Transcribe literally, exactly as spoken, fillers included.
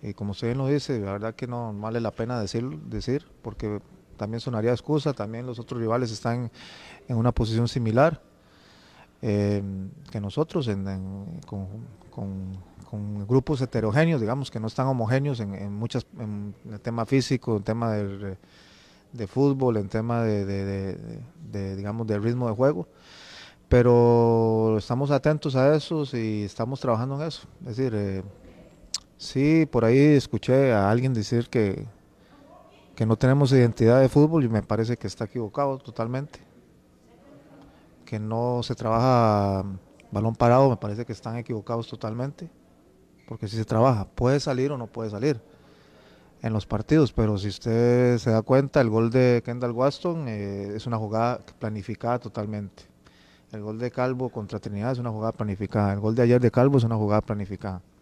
Y como usted bien lo dice, la verdad que no vale la pena decir, decir porque también sonaría excusa, también los otros rivales están en una posición similar eh, que nosotros, en, en, con, con, con, grupos heterogéneos, digamos, que no están homogéneos en, en muchas, en el tema físico, en tema de, de fútbol, en tema de, de, de, de, de, digamos, de ritmo de juego, pero estamos atentos a eso y estamos trabajando en eso. Es decir, eh, sí, por ahí escuché a alguien decir que, que no tenemos identidad de fútbol y me parece que está equivocado totalmente. Que no se trabaja balón parado, me parece que están equivocados totalmente. Porque si se trabaja, puede salir o no puede salir en los partidos, pero si usted se da cuenta, el gol de Kendall Waston eh, es una jugada planificada totalmente. El gol de Calvo contra Trinidad es una jugada planificada. El gol de ayer de Calvo es una jugada planificada.